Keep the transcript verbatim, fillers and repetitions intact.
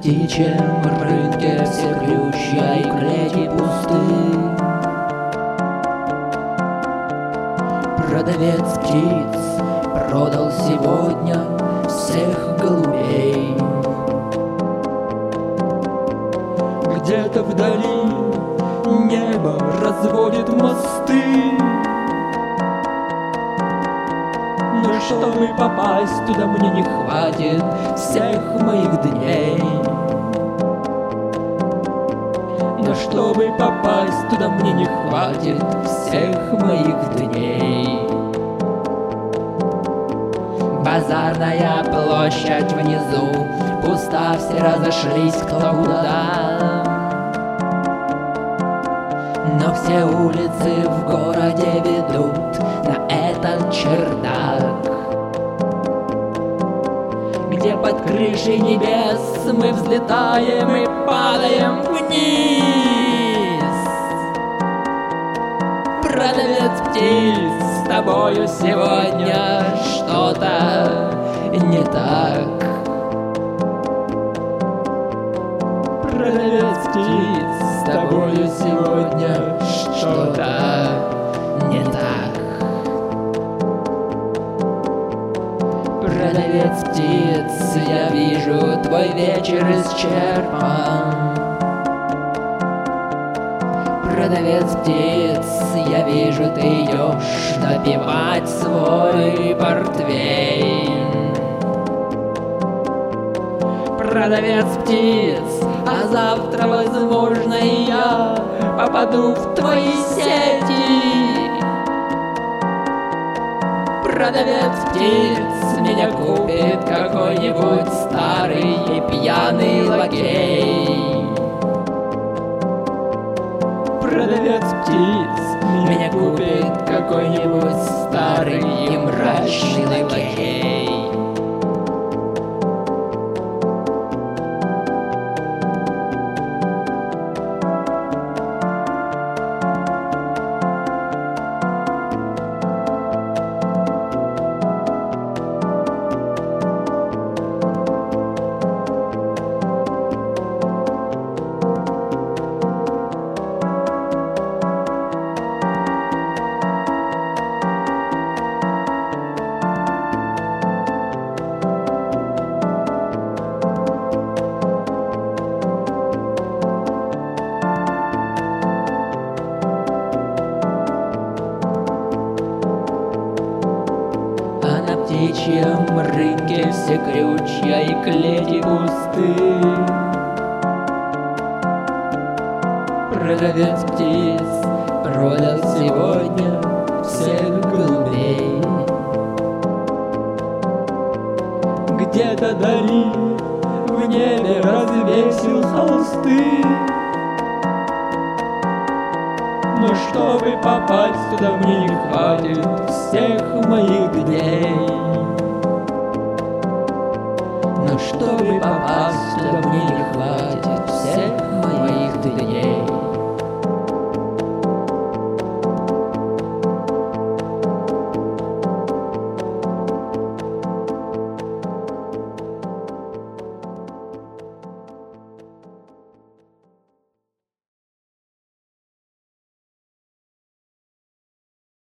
птичьем рынке все крючья и клетки пусты. Продавец птиц продал сегодня всех голубей. Где-то вдали небо разводит мосты, но чтобы попасть туда, мне не хватит всех моих дней. Но чтобы попасть туда, мне не хватит всех моих дней. Базарная площадь внизу пуста, все разошлись кто куда. Но все улицы в городе ведут на этот чердак, где под крышей небес мы взлетаем и падаем вниз. Продавец птиц, с тобою сегодня что-то не так. Продавец птиц, с тобою сегодня что-то не так. Продавец птиц, я вижу, твой вечер исчерпан. Продавец птиц, я вижу, ты идешь допивать свой портвейн. Продавец птиц, а завтра, возможно, я попаду в твои сети. Продавец птиц, меня купит какой-нибудь старый и пьяный лакей. Продавец птиц, меня купит какой-нибудь старый и мрачный лакей. На птичьем рынке все крючья и клетки пусты. Продавец птиц продал сегодня всех голубей. Где-то вдали в небе развесил холсты, но чтобы попасть туда, мне не хватит всех моих дней. Но чтобы попасть туда, мне не хватит